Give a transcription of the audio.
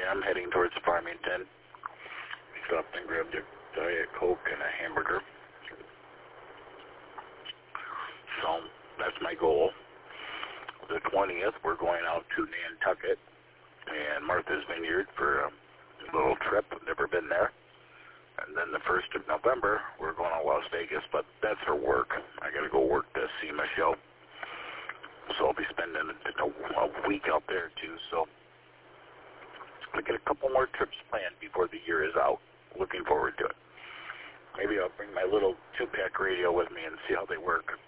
I'm heading towards Farmington. Stopped and grabbed a Diet Coke and a hamburger. So that's my goal. The 20th, we're going out to Nantucket and Martha's Vineyard for a little trip. I've never been there. And then the 1st of November, we're going to Las Vegas, but that's for work. I got to go work the SEMA show. So I'll be spending a week out there, too. So I get a couple more trips planned before the year is out. Looking forward to it. Maybe I'll bring my little 2-pack radio with me and see how they work.